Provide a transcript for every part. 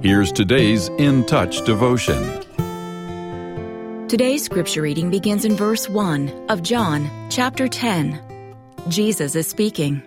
Here's today's In Touch devotion. Today's scripture reading begins in verse 1 of John chapter 10. Jesus is speaking.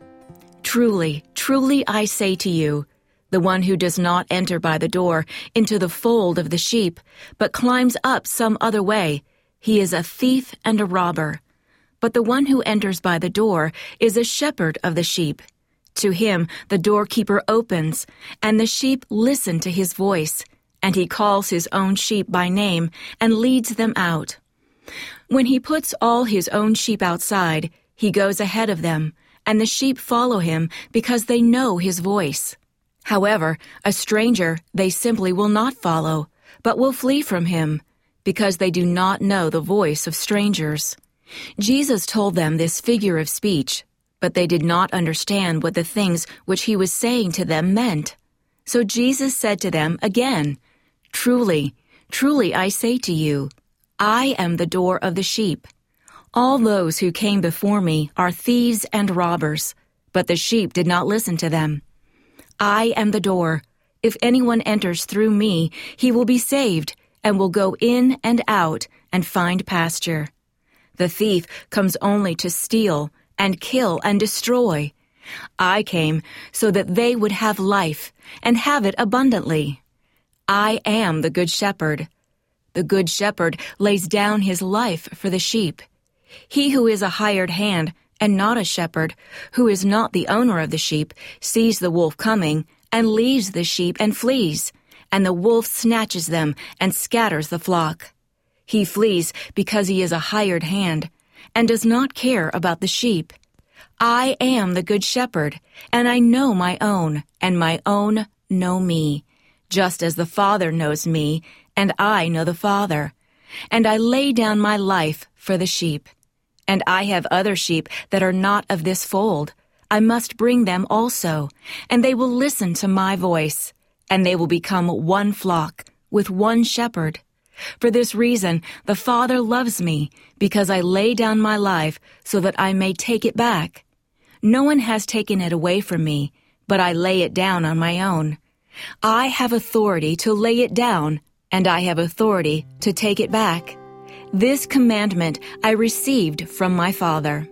Truly, truly I say to you, the one who does not enter by the door into the fold of the sheep, but climbs up some other way, he is a thief and a robber. But the one who enters by the door is a shepherd of the sheep. To him the doorkeeper opens, and the sheep listen to his voice, and he calls his own sheep by name and leads them out. When he puts all his own sheep outside, he goes ahead of them, and the sheep follow him because they know his voice. However, a stranger they simply will not follow, but will flee from him, because they do not know the voice of strangers. Jesus told them this figure of speech, but they did not understand what the things which he was saying to them meant. So Jesus said to them again, Truly, truly I say to you, I am the door of the sheep. All those who came before me are thieves and robbers, but the sheep did not listen to them. I am the door. If anyone enters through me, he will be saved, and will go in and out and find pasture. The thief comes only to steal and kill and destroy. I came so that they would have life and have it abundantly. I am the good shepherd. The good shepherd lays down his life for the sheep. He who is a hired hand and not a shepherd, who is not the owner of the sheep, sees the wolf coming and leaves the sheep and flees, and the wolf snatches them and scatters the flock. He flees because he is a hired hand and does not care about the sheep. I am the good shepherd, and I know my own, and my own know me, just as the Father knows me, and I know the Father. And I lay down my life for the sheep. And I have other sheep that are not of this fold. I must bring them also, and they will listen to my voice, and they will become one flock with one shepherd. For this reason, the Father loves me, because I lay down my life so that I may take it back. No one has taken it away from me, but I lay it down on my own. I have authority to lay it down, and I have authority to take it back. This commandment I received from my Father.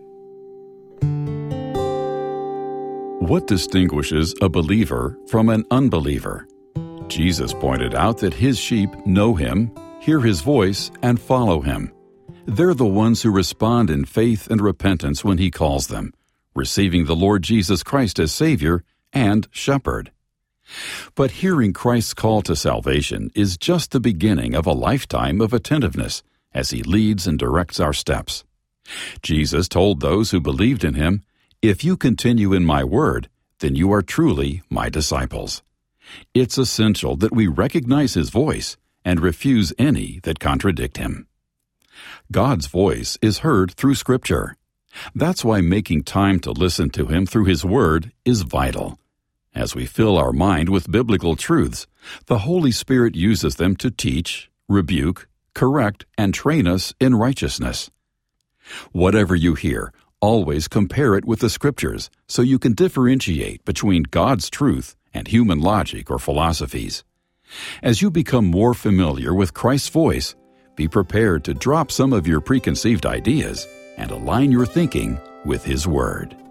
What distinguishes a believer from an unbeliever? Jesus pointed out that his sheep know him, hear his voice, and follow him. They're the ones who respond in faith and repentance when he calls them, receiving the Lord Jesus Christ as Savior and Shepherd. But hearing Christ's call to salvation is just the beginning of a lifetime of attentiveness as he leads and directs our steps. Jesus told those who believed in him, If you continue in my word, then you are truly my disciples. It's essential that we recognize his voice and refuse any that contradict him. God's voice is heard through Scripture. That's why making time to listen to him through his word is vital. As we fill our mind with biblical truths, the Holy Spirit uses them to teach, rebuke, correct, and train us in righteousness. Whatever you hear, always compare it with the Scriptures so you can differentiate between God's truth and human logic or philosophies. As you become more familiar with Christ's voice, be prepared to drop some of your preconceived ideas and align your thinking with his word.